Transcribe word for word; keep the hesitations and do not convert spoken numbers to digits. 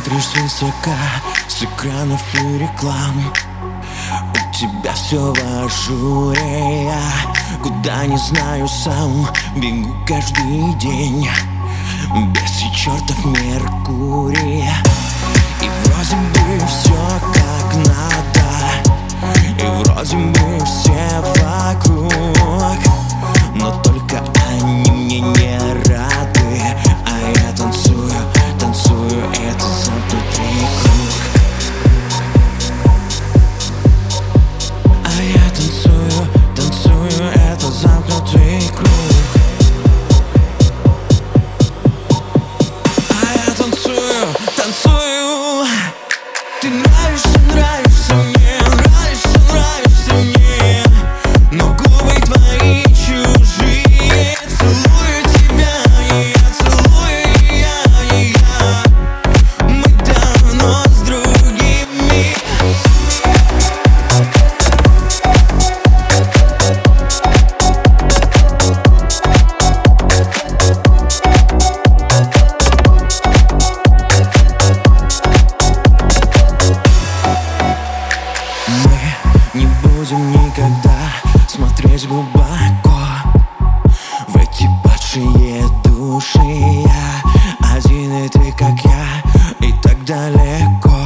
смотришь свысока с экранов и реклам. У тебя все в ажуре, я куда не знаю сам бегу каждый день без и чертов Меркурий. И вроде бы все как надо, и вроде бы все вокруг, но только они мне не рады. А я танцую, танцую, это замкнутый круг. А я танцую, танцую, это замкнутый круг. А я танцую, танцую. Ты нравишься, нравишься мне, нравишься, нравишься мне, но губы твои чужие. Целую тебя, и я целую, и я, и я. Мы давно с другими. Мы не будем никогда смотреть глубоко в эти падшие души. Я один, и ты как я, и так далеко.